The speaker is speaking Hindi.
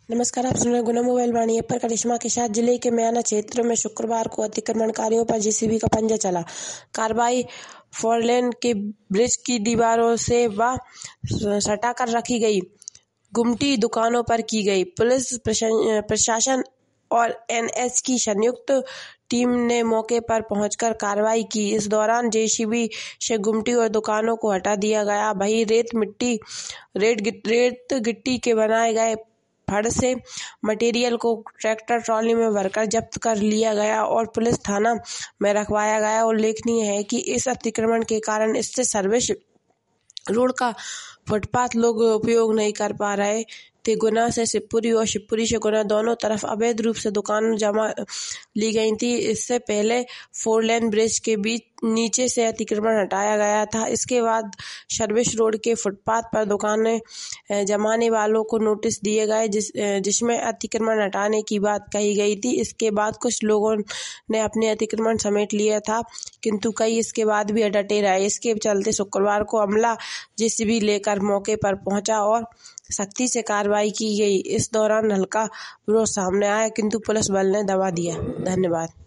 नमस्कार, आप सुन रहे हैं गुना मोबाइल वाणी ऐप पर करिश्मा के साथ। जिले के म्याना क्षेत्र में शुक्रवार को अतिक्रमणकारियों पर जेसीबी का पंजा चला। कार्रवाई 4 लेन के ब्रिज की दीवारों से व सटाकर रखी गई गुमटी दुकानों पर की गई। पुलिस प्रशासन और एनएच की संयुक्त टीम ने मौके पर पहुंचकर कार्रवाई की। इस दौरान जेसीबी से गुमटी और दुकानों को हटा दिया गया। वहीं रेत गिट्टी के बनाए गए फड़ से मटेरियल को ट्रैक्टर ट्रॉली में भरकर जब्त कर लिया गया और पुलिस थाना में रखवाया गया। उल्लेखनीय है कि इस अतिक्रमण के कारण इससे सर्विस रोड का फुटपाथ लोग उपयोग नहीं कर पा रहे थे। गुना से शिवपुरी और शिवपुरी से गुना दोनों तरफ अवैध रूप से दुकान जमा ली गई थी। इससे पहले 4 लेन ब्रिज के बीच नीचे से अतिक्रमण हटाया गया था। इसके बाद सर्विस रोड के फुटपाथ पर दुकानें जमाने वालों को नोटिस दिए गए, जिसमें अतिक्रमण हटाने की बात कही गई थी। इसके बाद कुछ लोगों ने अपने अतिक्रमण समेट लिया था, किंतु कई इसके बाद भी डटे रहे। इसके चलते शुक्रवार को अमला जेसीबी लेकर मौके पर पहुंचा और सख्ती से कार्रवाई की गई। इस दौरान हल्का विरोध सामने आया, किंतु पुलिस बल ने दबा दिया। धन्यवाद।